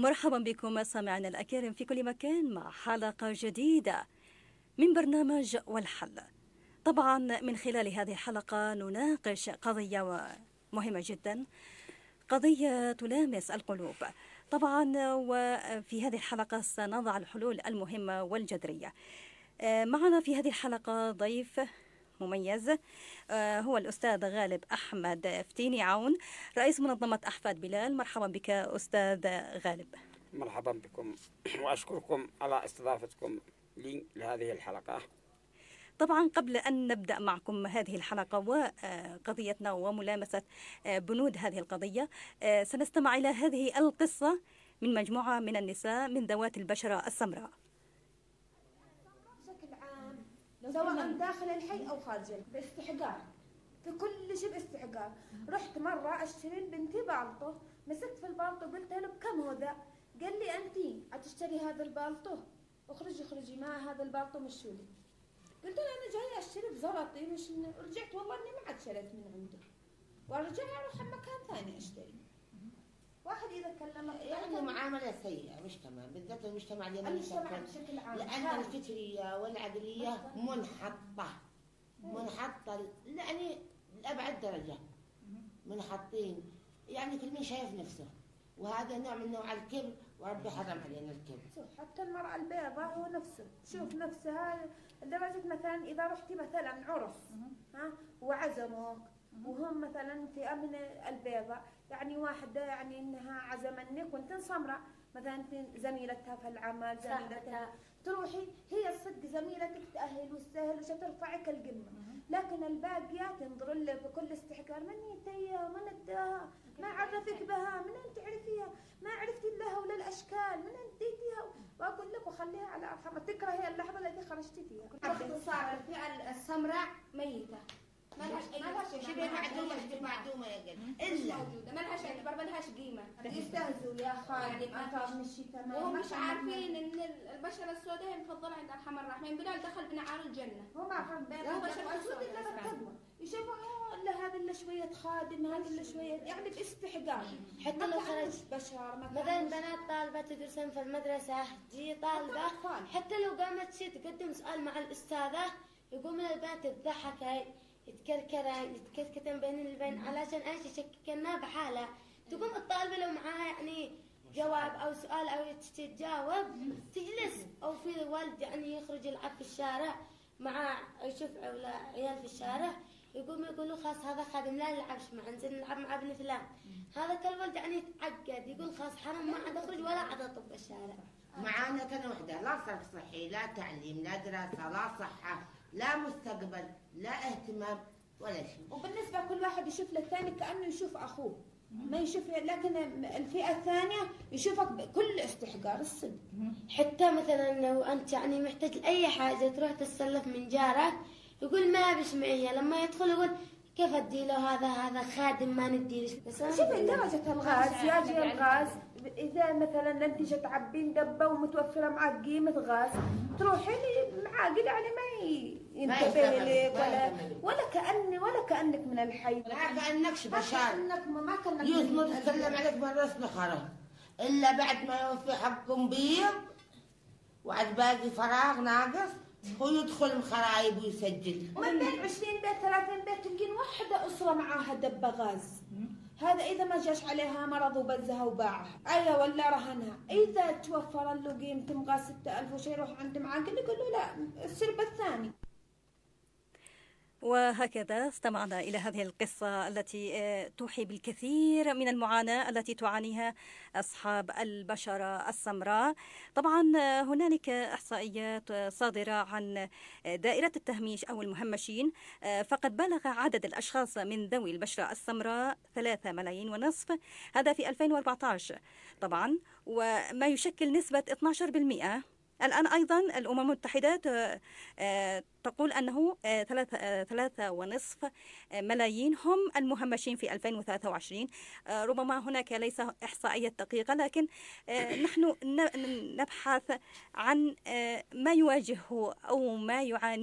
ومرحبا بكم سامعنا الأكارم في كل مكان مع حلقة جديدة من برنامج والحل. طبعا من خلال هذه الحلقة نناقش قضية مهمة جدا، قضية تلامس القلوب طبعا، وفي هذه الحلقة سنضع الحلول المهمة والجذرية. معنا في هذه الحلقة ضيف مميز، هو الأستاذ غالب أحمد فتيني عون، رئيس منظمة أحفاد بلال. مرحبا بك أستاذ غالب. مرحبا بكم وأشكركم على استضافتكم لي لهذه الحلقة. طبعا قبل أن نبدأ معكم هذه الحلقة وقضيتنا وملامسة بنود هذه القضية، سنستمع إلى هذه القصة من مجموعة من النساء من ذوات البشرة السمراء. بشكل عام سواء داخل الحي أو خارج باستحقار، في كل شيء باستحقار. رحت مرة أشتري لبنتي بالطو، مسكت في البالطو قلت له بكم هو ذا؟ قال لي أنتي هتشتري هذا البالطو؟ اخرجي ما هذا البالطو مشولي. قلت له أنا جاية أشتري بزلطي، مش رجعت والله إني ما عاد شريت من عنده، وأرجع أروح مكان ثاني أشتري. واحد إذا كلم يعني معاملة سيئة مش تمام، بالذات المجتمع اليمني بشكل عام، لأن الفكرية والعقلية منحطة يعني لأبعد درجة، منحطين يعني كل من شايف نفسه، وهذا نوع من نوع الكبر، وربي حرم علينا الكبر. حتى المرأة البيضاء هو نفسه تشوف نفسها لدرجة مثلا إذا رحتي مثلا عرس وعزموك وهم مثلا فئة من البيضاء، يعني واحدة يعني إنها عزمنك وأنت سمراء مثلا، أنت زميلتها في العمل، زميلتها تروحي هي الصدق زميلتك تأهل وتسهل وسترفعك القمة، لكن الباقيات ينظرون لك بكل استحقار. من يتيها من اداها، ما عرفك بها، من أنت تعرفيها، ما عرفتي لها ولا الأشكال، من أنت ديتيها. وأقول لك وخليها على أرحمها، تكرهي اللحظة التي خرجتي فيها. باختصار الفئة السمراء ميتة، ما لهاش شبه معدومة يا قلبي، إلا موجودة، ما لهاش اعتبار، ما لهاش قيمة. يستهزوا يا خالد ما مشي تمام، وهم مش عارفين إن البشرة السوداء هي مفضلة عند الحمر الرحمن. بلال دخل بنعار الجنة، هو ما فهم هو بشرة السود إلا بالتقوى، يشوفوا لا هذا إلا شوية خادم، هذا إلا شوية يعني باستحقار. حتى لو خرج بشر مثلا بنات طالبة تدرسن في المدرسة، تجي طالبة حتى لو قامت شي تقدم سؤال مع الأستاذة، يقوم البنات تضحك يتكركتن بين البين علشان ايش يشككنا بحالة. تقوم الطالبة لو معاها يعني جواب او سؤال او تجاوب تجلس، او في والد يعني يخرج يلعب في الشارع مع يشوف عيال في الشارع، يقوم يقولوا خلاص هذا خادم لا نلعبش معه، ننزل نلعب مع ابن فلان. هذا كالولد يعني يتعقد، يقول خلاص حرام ما عاد اخرج ولا عاد اطب الشارع. معانا كان وحدة لا صرف صحي، لا تعليم، لا دراسة، لا صحة، لا مستقبل، لا اهتمام ولا شيء. وبالنسبة كل واحد يشوف للثاني كأنه يشوف أخوه، ما يشوف، لكن الفئة الثانية يشوفك بكل استحقار الصدق. حتى مثلا لو أنت يعني محتاج لأي حاجة تروح تتسلف من جارك، يقول ما بش معي، لما يدخل يقول كيف أدي له هذا خادم ما نديش. شوف درجة الغاز، يجي الغاز إذا مثلا أنت جت تعبين دبة ومتوفرة معك قيمة غاز، تروحي لي معاقد يعني ما ينتبه لك ولا كأنك من الحي، لا كأنكش بشار، ما كأنك يوسف تتكلم عليك مرة نخرة إلا بعد ما يوفي حقكم بيض وعد باقي فراغ ناقص، هو يدخل مخرايب ويسجل. ومن بين 20 بيت 30 بيت تلقين واحدة أسرة معاها دبة غاز، هذا إذا ما جاش عليها مرض وبزها وباعها أيوة ولا رهنها. إذا توفر له قيمة غاز 6000 وشي يروح عند معاقل يقول له لا السرب الثاني. وهكذا استمعنا إلى هذه القصة التي توحي بالكثير من المعاناة التي تعانيها أصحاب البشرة السمراء. طبعا هنالك إحصائيات صادرة عن دائرة التهميش أو المهمشين، فقد بلغ عدد الأشخاص من ذوي البشرة السمراء 3.5 ملايين، هذا في 2014 طبعا، وما يشكل نسبة 12%. الآن أيضا الأمم المتحدة تقول أنه 3.5 ملايين هم المهمشين في 2023. ربما هناك ليس إحصائية دقيقة، لكن نحن نبحث عن ما يواجهه أو ما يعانيه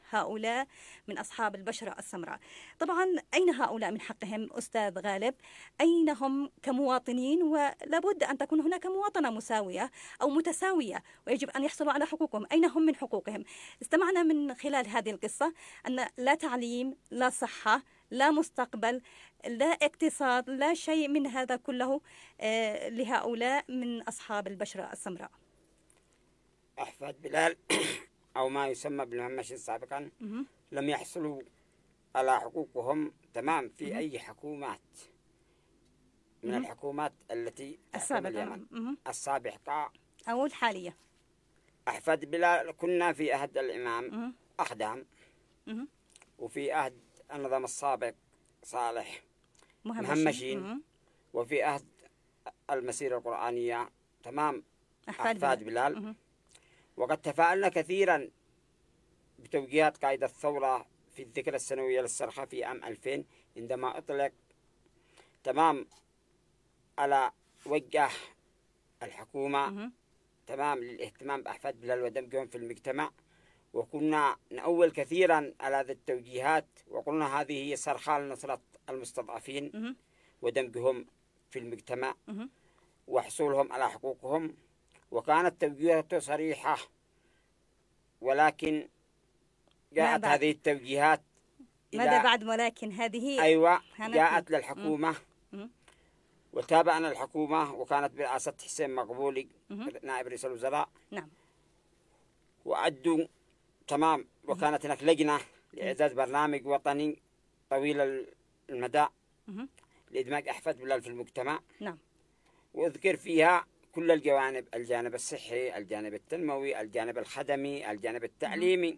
هؤلاء من أصحاب البشرة السمراء. طبعا أين هؤلاء من حقهم أستاذ غالب؟ أين هم كمواطنين؟ ولابد أن تكون هناك مواطنة مساوية أو متساوية، ويجب أن يحصلوا على حقوقهم. أين هم من حقوقهم؟ استمعنا من خلال هذه القصة أن لا تعليم، لا صحة، لا مستقبل، لا اقتصاد، لا شيء من هذا كله لهؤلاء من أصحاب البشرة السمراء. أحفاد بلال أو ما يسمى بالمهمشين سابقا لم يحصلوا على حقوقهم تمام في أي حكومات من الحكومات التي تحكم اليمن السابقة أو الحالية. أحفاد بلال كنا في عهد الإمام أخدام، وفي عهد النظام السابق صالح مهمشين، وفي عهد المسيرة القرآنية تمام أحفاد بلال. وقد تفاعلنا كثيرا بتوجيهات قائد الثورة في الذكرى السنوية للصرخة في عام 2000 عندما أطلق تمام على وجه الحكومة تمام للاهتمام بأحفاد بلال ودمجهم في المجتمع، وكنا نأول كثيرا على هذه التوجيهات، وقلنا هذه هي صرخة لنصرة المستضعفين ودمجهم في المجتمع وحصولهم على حقوقهم. وكانت توجيهاته صريحة، ولكن جاءت هذه التوجيهات ماذا بعد ولكن هذه أيوة جاءت للحكومة وتابعنا الحكومة، وكانت برئاسة حسين مقبولي نائب رئيس الوزراء. نعم. وأدوا تمام، وكانت هناك لجنة لإعداد برنامج وطني طويل المدى لإدماج أحفاد بلال في المجتمع. نعم. وأذكر فيها كل الجوانب، الجانب الصحي، الجانب التنموي، الجانب الخدمي، الجانب التعليمي.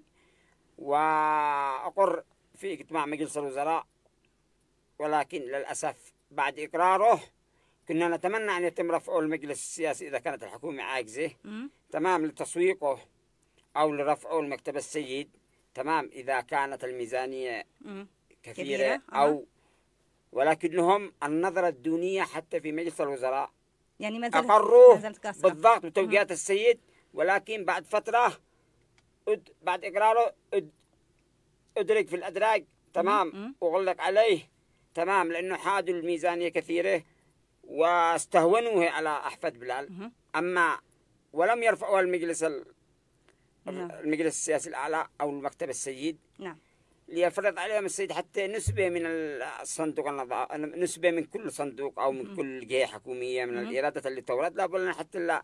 وأقر في اجتماع مجلس الوزراء، ولكن للأسف بعد إقراره كنا نتمنى أن يتم رفعه المجلس السياسي إذا كانت الحكومة عاجزة تمام لتسويقه أو لرفعه المكتب السيد تمام إذا كانت الميزانية كثيرة أو ولكنهم النظرة الدونية حتى في مجلس الوزراء يعني أقروه بالضغط بتوجيهات السيد، ولكن بعد فترة بعد إقراره أدرك في الأدراج تمام وغلق عليه تمام، لأنه حادوا الميزانية كثيرة واستهونوه على أحفاد بلال. أما ولم يرفعوا المجلس السياسي الأعلى أو المكتب السيد. نعم. ليفرض عليهم السيد حتى نسبة من الصندوق نسبة من كل صندوق أو من كل جهة حكومية من الإيرادات اللي تورد، لا بلنا حتى لا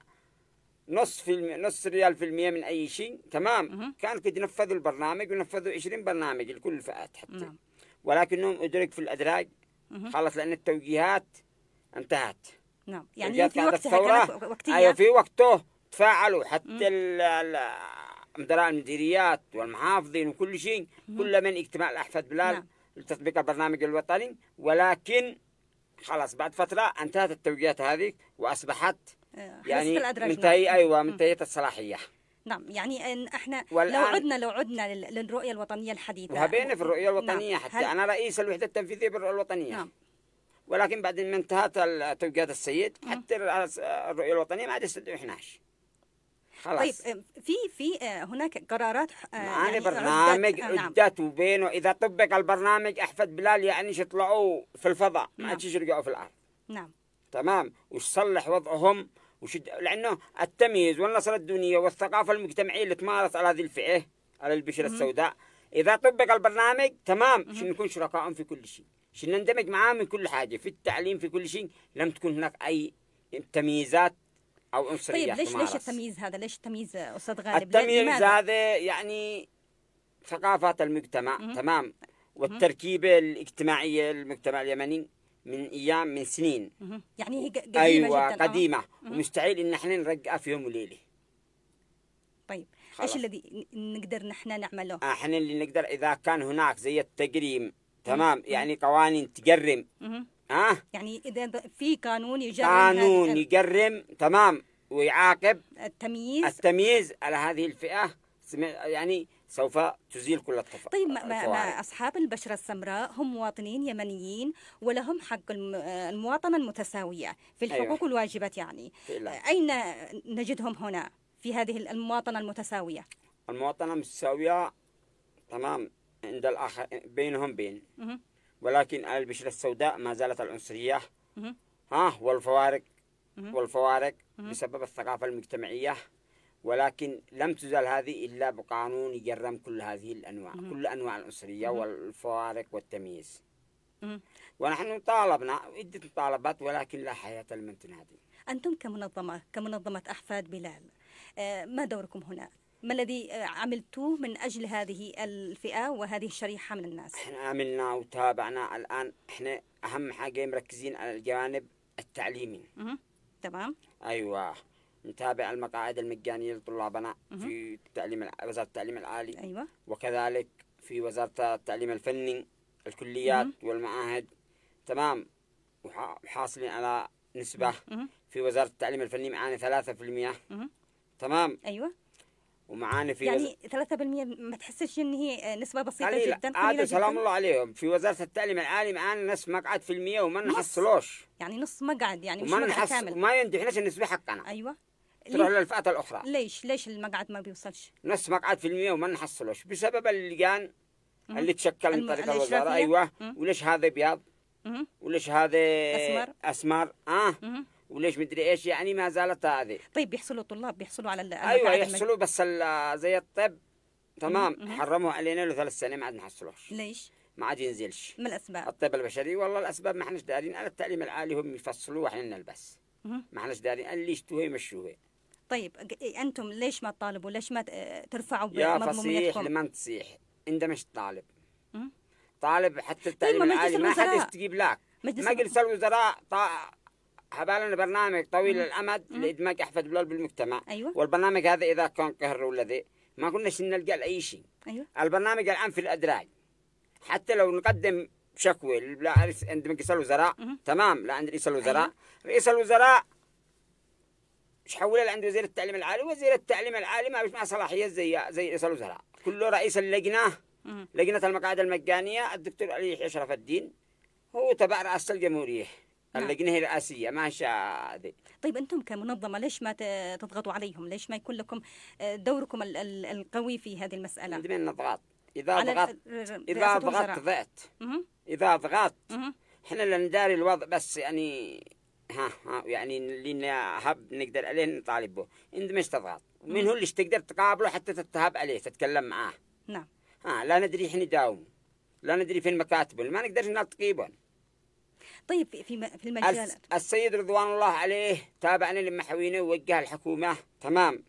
نص ريال في المية من أي شيء تمام. كان كده نفذوا البرنامج ونفذوا 20 برنامج لكل الفئات حتى. ولكنهم أدرك في الأدراج خلص لأن التوجيهات انتهت. نعم. يعني في وقتها كانت وقتية. أيوة في وقته تفاعلوا حتى مدراء المديريات والمحافظين وكل شيء كل من اجتماع الأحفاد بلال لتطبيق البرنامج الوطني، ولكن خلاص بعد فترة انتهت التوجيهات هذه وأصبحت يعني منتهية الصلاحية. نعم. يعني إن احنا لو عدنا للرؤية الوطنية الحديثة وهبين في الرؤية الوطنية حتى أنا رئيس الوحدة التنفيذية بالرؤية الوطنية. نعم. ولكن بعد ما انتهت توجيهات السيد حتى الرؤية الوطنية ما عاد يستدعوا 11 خلاص. طيب في هناك قرارات يعني برنامج عدت وبينه إذا طبق البرنامج أحفاد بلال يعني يطلعوا في الفضاء ما عاد يرجعوا في الأرض. نعم. تمام. ويصلح وضعهم لأنه التمييز والنصرة الدونية والثقافة المجتمعية اللي تمارس على هذه الفئة على البشرة السوداء إذا طبق البرنامج تمام شو نكون شركائهم في كل شيء، شو نندمج معاهم من كل حاجة في التعليم في كل شيء، لم تكون هناك أي تمييزات أو عنصرية. طيب ليش التمييز هذا؟ ليش التمييز أستاذ غالب؟ التمييز هذا يعني ثقافات المجتمع تمام والتركيبة الاجتماعية للمجتمع اليمني من سنين. يعني هي قديمة جدا. قديمة ومستحيل إن احنا نرجع في يوم وليلة. طيب إيش الذي نقدر نحن نعمله؟ احنا اللي نقدر إذا كان هناك زي التجريم تمام يعني قوانين تجرم يعني إذا في قانون يجرم تمام ويعاقب التمييز على هذه الفئة يعني سوف تزيل كل الطفل. طيب ما أصحاب البشرة السمراء هم مواطنين يمنيين ولهم حق المواطنة المتساوية في الحقوق والواجبات، يعني أين نجدهم هنا في هذه المواطنة المتساوية؟ المواطنة المتساوية تمام عند الآخر بينهم بين، ولكن البشرة السوداء ما زالت العنصرية والفوارق بسبب الثقافة المجتمعية، ولكن لم تزال هذه إلا بقانون يجرم كل هذه الأنواع، كل أنواع العنصرية والفوارق والتمييز. ونحن طالبنا عدة مطالبات ولكن لا حياة لمن تنادي. أنتم كمنظمة أحفاد بلال، ما دوركم هنا؟ ما الذي عملتوه من أجل هذه الفئة وهذه الشريحة من الناس؟ احنا عملنا وتابعنا الآن، احنا أهم حاجة مركزين على الجوانب التعليمي. تمام. أيوة، نتابع المقاعد المجانية لطلابنا في وزارة التعليم العالي. أيوة. وكذلك في وزارة التعليم الفني الكليات والمعاهد. تمام. وحاصلين على نسبة في وزارة التعليم الفني معانا 3%. تمام. أيوة. ومعانا في يعني 3% ما تحسش إن هي نسبة بسيطة قليلة. جدا؟ عاد سلام الله عليهم. في وزارة التعليم العالي معانا نص مقعد في المية وما نحصلوش. يعني نص مقعد، يعني مش وما مقعد كامل. وما يندحناش النسبة حقنا. أيوة. تروح للفئات الأخرى. ليش المقعد ما بيوصلش؟ نص مقعد في المية وما نحصلوش بسبب اللجان اللي تشكل من طريق الوزارة. أيوة. وليش هذا بياض؟ وليش هذا أسمر؟ وليش مدري إيش، يعني ما زالت هذه. طيب بيحصلوا طلاب على أيوة يحصلوا بس زي الطب. تمام. حرموا علينا له 3 سنين ما عاد نحصلوش. ليش؟ ما عاد ينزلش. ما الأسباب؟ الطب البشري والله الأسباب ما احناش دارين. على التعليم العالي هم يفصلوا واحنا نلبس. ما احناش دارين اللي يشتوه يمشوه. طيب أنتم ليش ما تطالبوا؟ ليش ما ترفعوا يا بمضمونيتكم؟ فصيح لمن تصيح انت مش طالب. طالب حتى التعليم العالي ما حد يستجيب لك. مجلس الوزراء هبالنا برنامج طويل الأمد لإدماج أحفاد بلال بالمجتمع. أيوة. والبرنامج هذا إذا كان قهر ولا ذي ما كناش نلقى لأي شيء. أيوة. البرنامج الآن في الأدراج، حتى لو نقدم شكوى عند مجلس الوزراء. تمام. لا عند رئيس الوزراء. أيوة. رئيس الوزراء مش حوله لعند وزير التعليم العالي. وزير التعليم العالي ما مع صلاحية زي رئيس الوزراء. كله رئيس اللجنة، لجنة المقاعد المجانية الدكتور علي أشرف الدين، هو تبع رئاسة الجمهورية. اللجنة هي رئاسية ما شاء ذي. طيب أنتم كمنظمة ليش ما تضغطوا عليهم؟ ليش ما يكون لكم دوركم القوي في هذه المسألة؟ عندنا نضغط. إذا ضغطت إذا ضغطت إحنا اللي نداري الوضع، بس يعني يعني اللي هب نقدر عليه نطالب به. أنت مش تضغط من هو اللي تقدر تقابله حتى تتهاب عليه تتكلم معاه. نعم. لا ندري إحنا نداوم، لا ندري فين مكاتبه، ما نقدر نلتقيبهم. طيب في المجالات السيد رضوان الله عليه تابعنا لما حوينا ووجه الحكومة. تمام.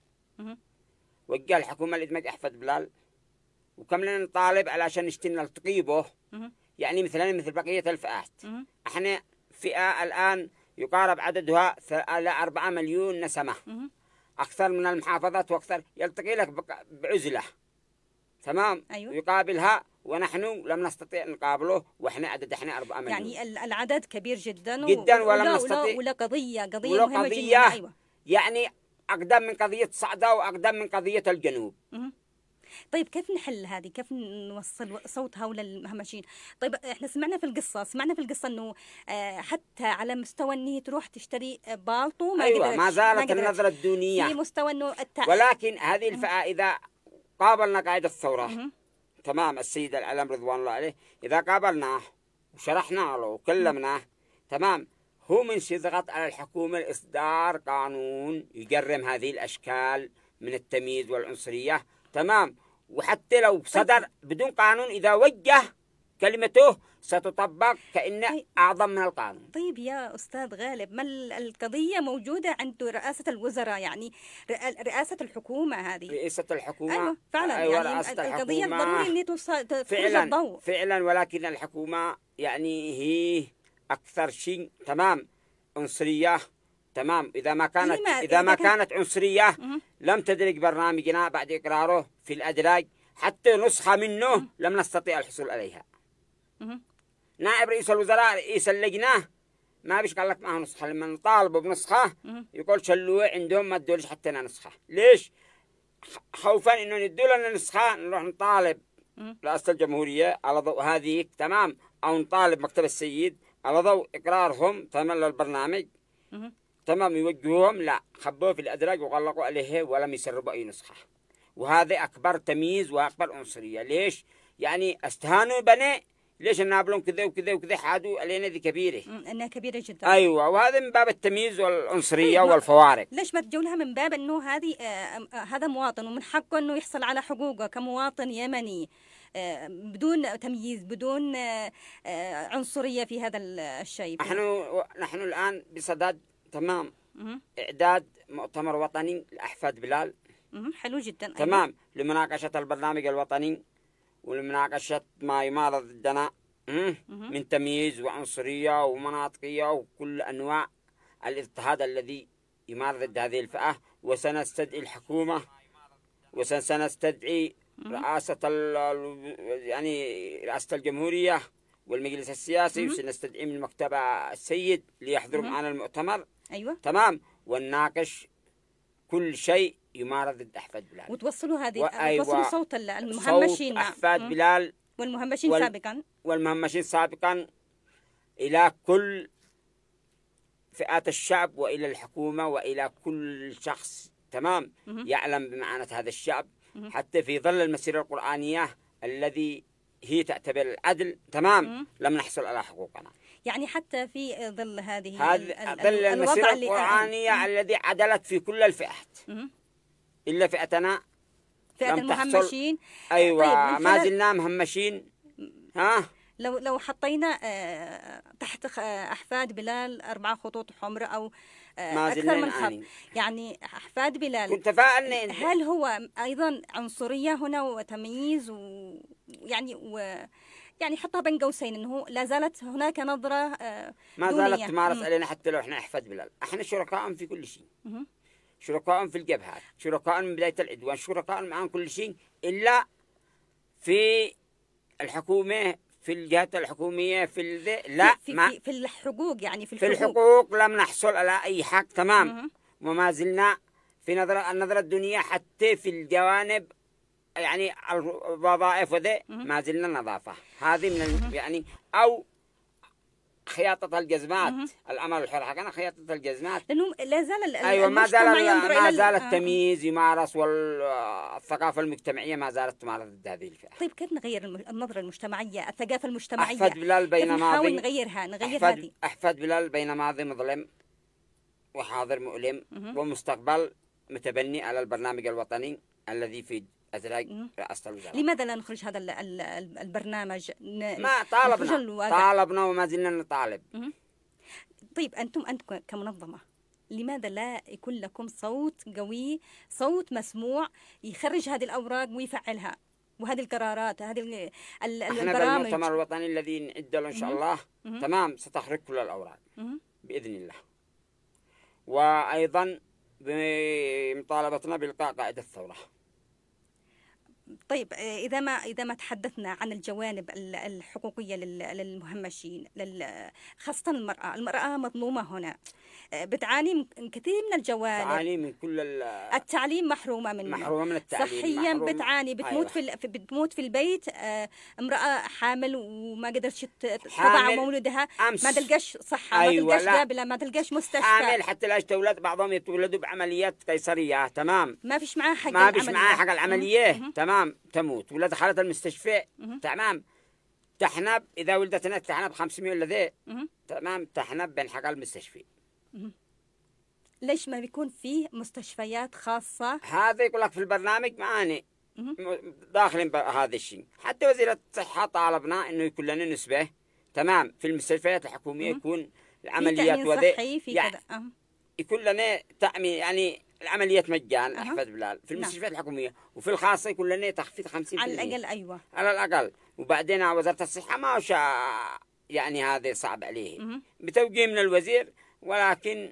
وجه الحكومة لإدماج أحفاد بلال، وكملنا نطالب علشان نشتري نلتقيبه. يعني مثل بقية الفئات. احنا فئة الآن يقارب عددها 4 مليون نسمة. أكثر من المحافظات وأكثر، يلتقي لك بعزلة. تمام. أيوة. يقابلها ونحن لم نستطيع نقابله، وإحنا احنا 4 مليون. يعني العدد كبير جدا ولم نستطيع. ولا قضية مهمة جدا. أيوة. يعني أقدم من قضية صعدة وأقدم من قضية الجنوب. طيب كيف نحل هذه؟ كيف نوصل صوت هؤلاء المهمشين؟ طيب احنا سمعنا في القصة انه حتى على مستوى انه تروح تشتري بالطو ما زالت النظرة الدونية في مستوى انه ولكن هذه الفئة اذا قابلنا قائد الثورة. تمام. السيد العلم رضوان الله عليه، اذا قابلناه وشرحنا له وكلمناه، تمام، هو من يضغط على الحكومة لإصدار قانون يجرم هذه الأشكال من التمييز والعنصرية. تمام. وحتى لو صدر بدون قانون، إذا وجه كلمته ستطبق كأنه أعظم من القانون. طيب يا أستاذ غالب، ما القضية موجودة عند رئاسة الوزراء، يعني رئاسة الحكومة هذه؟ رئاسة الحكومة. أيوة فعلا. أيوة يعني القضية ضروري أن تفرز الضوء. فعلا. ولكن الحكومة يعني هي أكثر شيء. تمام. عنصرية. تمام. إذا ما كانت عنصرية لم تدرك برنامجنا بعد إقراره في الأدراج، حتى نسخة منه لم نستطيع الحصول عليها. نائب رئيس الوزراء رئيس اللجنة ما بيش قال لك معه نسخة. لما نطالبه بنسخة يقول شلوه عندهم ما تدولش حتى نسخة. ليش؟ خوفا إنه يدوا لنا نسخة نروح نطالب رئاسة الجمهورية على ضوء هذه. تمام. أو نطالب مكتب السيد على ضوء إقرارهم تمام للبرنامج. تمام. يوجهوهم لا، خبوه في الأدراج وغلقوا عليه ولم يسربوا أي نسخة. وهذا أكبر تمييز وأكبر عنصرية. ليش؟ يعني استهانوا بني، ليش نابلهم كذا وكذا وكذا، حادوا علينا ذي كبيرة. انها كبيره جدا. ايوه، وهذا من باب التمييز والعنصرية طيب والفوارق. ليش ما تجولها من باب انه هذه هذا مواطن ومن حقه انه يحصل على حقوقه كمواطن يمني بدون تمييز، بدون عنصرية في هذا الشيء. نحن الآن بصدد تمام إعداد مؤتمر وطني لأحفاد بلال. حلو جدا. تمام. أيوة. لمناقشة البرنامج الوطني ولمناقشة ما يمارس ضدنا من تمييز وعنصرية ومناطقية وكل أنواع الاضطهاد الذي يمارس ضد هذه الفئة. وسنستدعي الحكومة وسنستدعي رئاسة رئاسة الجمهورية والمجلس السياسي، وسنستدعي من المكتبة السيد ليحضروا معنا المؤتمر. أيوة. تمام. ونناقش كل شيء يمارس ضد أحفاد بلال، وتوصلوا توصلوا صوت المهمشين، صوت أحفاد بلال والمهمشين سابقا إلى كل فئات الشعب وإلى الحكومة وإلى كل شخص تمام يعلم بمعاناة هذا الشعب، حتى في ظل المسيرة القرآنية الذي هي تعتبر العدل. تمام. لم نحصل على حقوقنا. يعني حتى في ظل ظل المسيرة القرآنية الذي عدلت في كل الفئات إلا فئتنا، فئة المهمشين. أيوة. طيب ما زلنا مهمشين. لو حطينا تحت أحفاد بلال 4 خطوط حمراء ما أكثر من خط، يعني أحفاد بلال، كنت فاعلني هل هو أيضا عنصرية هنا وتمييز يعني حطها بين قوسين أنه لا زالت هناك نظرة ما زالت تمارس علينا حتى لو إحنا أحفاد بلال. إحنا شركاء في كل شيء، شركاء في الجبهات، شركاء من بداية العدوان، شركاء معهم كل شيء إلا في الحكومة، في الجهات الحكومية، في الحقوق، يعني في الحقوق لم نحصل على أي حق. تمام. وما زلنا في النظرة الدنيا حتى في الجوانب يعني الوظائف وذا ما زلنا نظافة. هذه من أو خياطة الجزمات، الأمل الحر حقنا خياطة الجزمات، لأنه لا زال أيوة ما زال التمييز يمارس، والثقافة المجتمعية ما زالت تمارس ضد هذه الفئة. طيب كيف نغير النظرة المجتمعية، الثقافة المجتمعية؟ أحفاد بلال بين ماضي نغير هذه. أحفاد بلال بين ماضي مظلم وحاضر مؤلم ومستقبل متبني على البرنامج الوطني الذي في أزراق رئاسة الوزراء. لماذا لا نخرج هذا البرنامج؟ ما طالبنا وما زلنا نطالب. طيب أنتم كمنظمة لماذا لا يكون لكم صوت قوي، صوت مسموع يخرج هذه الأوراق ويفعلها وهذه القرارات، هذه البرامج؟ احنا بالمؤتمر الوطني الذي نعد له إن شاء الله تمام ستخرج كل الأوراق بإذن الله. وأيضا بمطالبتنا بإلقاء قائد الثورة. طيب إذا ما تحدثنا عن الجوانب الحقوقية للمهمشين، خاصة المرأة مظلومة هنا، بتعاني من كثير من الجوانب، تعاني من كل التعليم محرومة من التعليم، صحيا بتعاني، بتموت في البيت، امرأة حامل وما قدرتش تضع مولودها، ما تلقاش صحة، ما تلقاش قابلة، ما تلقاش مستشفى، حامل حتى لا تولد، بعضهم يتولدوا بعمليات قيصرية. تمام. ما فيش معاه حق العملية. تمام. تموت ولا دخلت المستشفى. تمام. تحنب إذا ولدت هناك تحنب 500 ولا ذي. تمام. تحنب بين حق المستشفى. ليش ما بيكون فيه مستشفيات خاصة؟ هذا يقول لك في البرنامج معاني داخلين بهذا الشيء. حتى وزيرة الصحة طالبنا إنه يكون لنا نسبة. تمام. في المستشفيات الحكومية يكون العمليات وذي يكون لنا تأمين، يعني العمليات مجان أحفاد بلال في المستشفيات الحكومية، وفي الخاصة يكون لنا تخفيض 50% على الأقل. أيوة على الأقل. وبعدين وزارة الصحة ما وش يعني هذا صعب عليه بتوجيه من الوزير، ولكن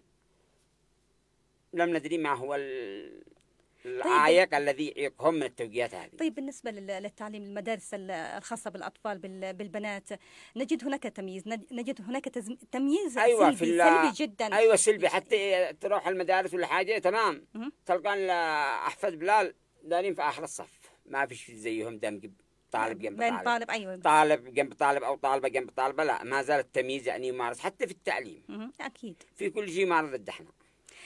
لم ندري ما هو العائق الذي يعيقهم من التوجيهات هذه. طيب بالنسبة للتعليم، المدارس الخاصة بالأطفال بالبنات، نجد هناك تمييز، نجد هناك تمييز سلبي جدا. أيوة سلبي. حتى تروح المدارس ولا حاجة تمام تلقى أحفاد بلال دارين في آخر الصف، ما فيش زيهم دم طالب جنب طالب. أيوة. طالب جنب طالب أو طالبة جنب طالبة، لا ما زال التمييز يعني يمارس حتى في التعليم. أكيد. في كل شيء يمارس ضد احنا.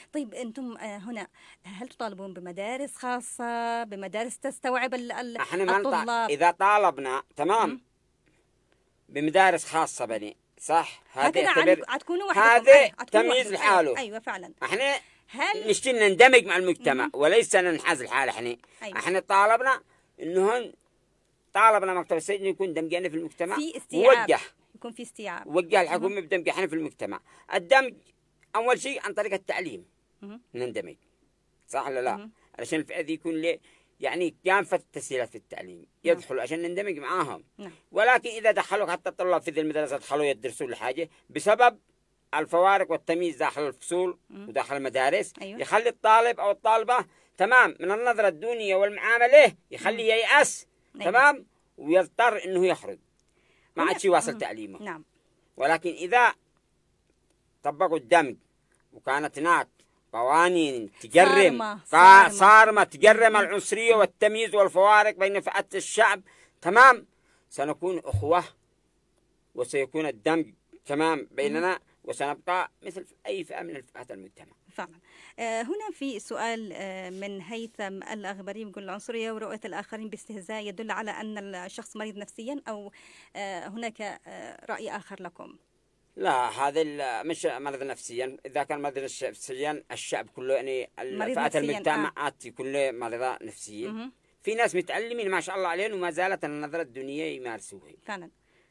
طيب أنتم هنا هل تطالبون بمدارس خاصة، بمدارس تستوعب احنا ما الطلاب؟ إذا طالبنا تمام بمدارس خاصة بني صح، هكذا عتكونوا وحدكم. هذا عتكونوا تمييز وحدكم. لحاله. أيوة فعلا. احنا هل نشتي نندمج مع المجتمع وليس ننحاز الحال. أيوة. احنا طالبنا انه طالبنا مكتب السجن يكون دمجنا في المجتمع، في استيعاب، ووجه يكون في استيعاب، وجه الحكومة بدمج احنا في المجتمع. الدمج أول شيء عن طريق التعليم نندمج صح ولا لا؟ علشان الفئة دي يكون لي يعني كافة التسهيلات في التعليم يدخلوا عشان نندمج معاهم. ولكن إذا دخلوا حتى الطلاب في ذي المدرسة دخلوا يدرسوا لحاجة بسبب الفوارق والتمييز داخل الفصول وداخل المدارس، أيوة. يخلي الطالب أو الطالبة تمام من النظرة الدونية والمعاملة، يخليه ييأس تمام ويضطر إنه يخرج ما عاد شيء واصل تعليمه. نعم. ولكن إذا طبقوا الدمج وكانت هناك قوانين تجرم صارمة تجرم العنصرية والتمييز والفوارق بين فئات الشعب تمام، سنكون أخوة وسيكون الدمج تمام بيننا وسنبقى مثل أي فئة من الفئات المجتمع. فعلا. هنا في سؤال من هيثم الأغبري يقول العنصرية ورؤية الآخرين باستهزاء يدل على أن الشخص مريض نفسيا أو هناك رأي آخر لكم؟ لا هذا مش مرض نفسيا. إذا كان مرض نفسيا الشعب كله يعني فئات المجتمعات كله مرضى نفسيين. في ناس متعلمين ما شاء الله عليهم وما زالت النظرة الدنيا يمارسوها فعلا.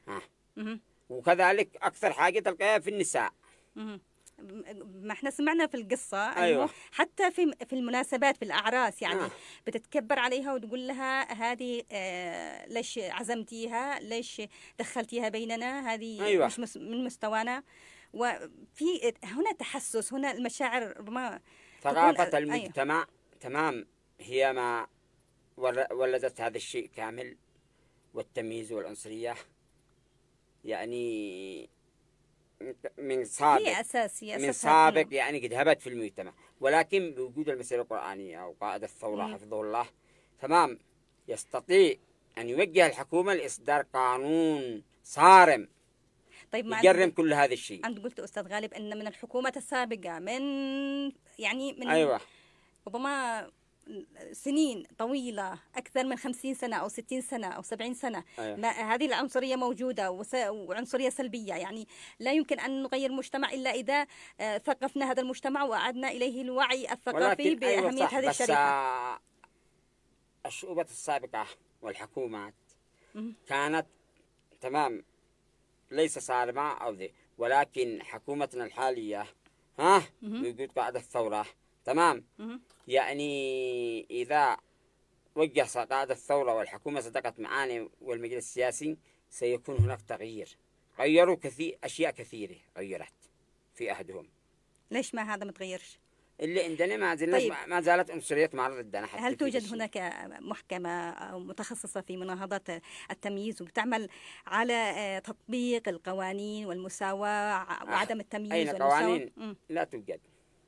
وكذلك أكثر حاجة تلقاها في النساء. ما احنا سمعنا في القصة أيوة. حتى في المناسبات في الأعراس يعني بتتكبر عليها وتقول لها هذه ليش عزمتيها، ليش دخلتيها بيننا، هذه أيوة. مش من مستوانا. وفي هنا تحسس، هنا المشاعر ما ثقافة المجتمع. أيوة. تمام هي ما ولدت هذا الشيء كامل والتمييز والعنصرية يعني من سابق، هي أساسية من سابق يعني قد هبت في المجتمع. ولكن بوجود المسيرة القرآنية أو قائد الثورة حفظه الله تمام يستطيع أن يوجه الحكومة لإصدار قانون صارم طيب يجرم كل هذا الشيء. أنت قلت أستاذ غالب أن من الحكومة السابقة من أيوة. ربما سنين طويلة أكثر من 50 سنة أو 60 سنة أو 70 سنة. أيوة. هذه العنصرية موجودة وعنصرية سلبية، يعني لا يمكن أن نغير المجتمع إلا إذا ثقفنا هذا المجتمع وأعدنا إليه الوعي الثقافي بأهمية هذه الشريحة. الشعوبة السابقة والحكومات كانت تمام ليس صارمة أو ذي، ولكن حكومتنا الحالية بوجود قائد الثورة تمام يعني إذا وجه قائد الثورة والحكومة صدقت معانا والمجلس السياسي سيكون هناك تغيير. غيروا أشياء كثيرة غيرت في أحدهم. ليش ما هذا متغيرش؟ اللي عندنا ما زالت عنصرية معرض ضدنا. هل توجد هناك محكمة أو متخصصة في مناهضة التمييز وبتعمل على تطبيق القوانين والمساواة وعدم التمييز والمساواة؟ قوانين لا توجد.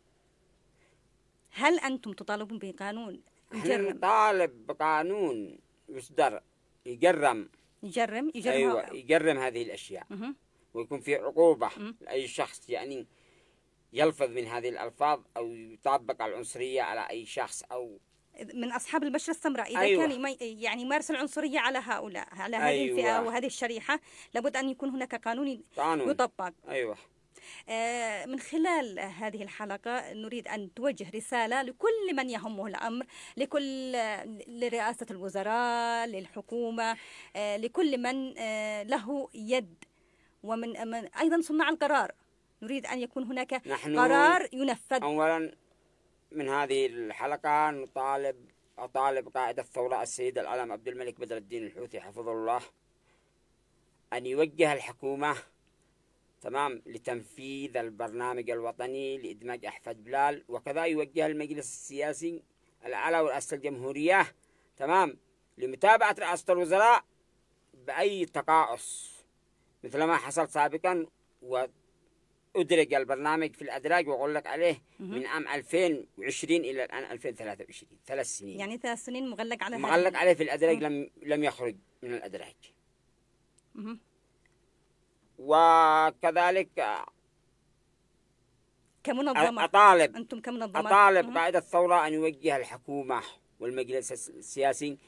هل أنتم تطالبون بقانون نطالب بقانون يصدر يجرم أيوة يجرم هذه الأشياء ويكون في عقوبة لأي شخص يعني يلفظ من هذه الألفاظ أو يطبق العنصرية على أي شخص أو من أصحاب البشرة السمراء. إذا أيوة. كان يعني يمارس العنصرية على هؤلاء على هذه أيوة. الفئة وهذه الشريحة لابد أن يكون هناك قانون يطبق. أيوة. من خلال هذه الحلقة نريد أن توجه رسالة لكل من يهمه الأمر، لرئاسة الوزراء، للحكومة، لكل من له يد، ومن أيضا صناع القرار. نريد أن يكون هناك قرار ينفذ. أولا من هذه الحلقة أطالب قائد الثورة السيد العلم عبد الملك بدر الدين الحوثي حفظه الله أن يوجه الحكومة تمام لتنفيذ البرنامج الوطني لإدماج أحفاد بلال، وكذا يوجه المجلس السياسي الأعلى ورئاسة الجمهورية تمام لمتابعة رئاسة الوزراء بأي تقاعس مثل ما حصل سابقا، وأدرج البرنامج في الأدراج وأقول لك عليه من عام 2020 إلى الآن 2023 3 سنين. يعني 3 سنين مغلق عليه في الأدراج لم يخرج من الأدراج. وكذلك كمنظمة أنتم كمنظمة أطالب قائد الثورة أن يوجه الحكومة والمجلس السياسي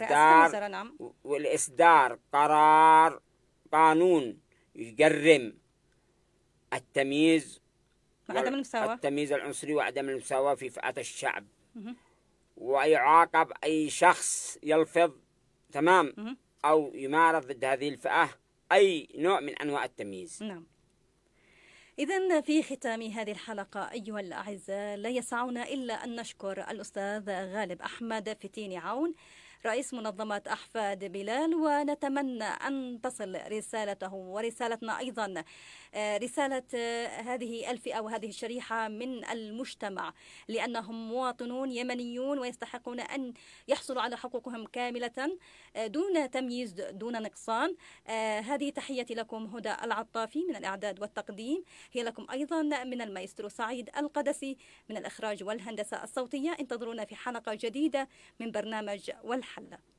والإصدار قرار قانون يجرم التمييز وعدم المساواة، التمييز العنصري وعدم المساواة في فئات الشعب، ويعاقب أي شخص يلفظ أو يمارس ضد هذه الفئة أي نوع من أنواع التمييز. نعم. إذن في ختام هذه الحلقة أيها الأعزاء لا يسعنا إلا أن نشكر الأستاذ غالب أحمد فتيني عون رئيس منظمة أحفاد بلال، ونتمنى أن تصل رسالته ورسالتنا أيضا رسالة هذه الفئة وهذه الشريحة من المجتمع، لأنهم مواطنون يمنيون ويستحقون أن يحصلوا على حقوقهم كاملة دون تمييز دون نقصان. هذه تحيتي لكم هدى العطافي من الإعداد والتقديم، هي لكم أيضا من المايسترو سعيد القدسي من الإخراج والهندسة الصوتية. انتظرونا في حلقة جديدة من برنامج والحل.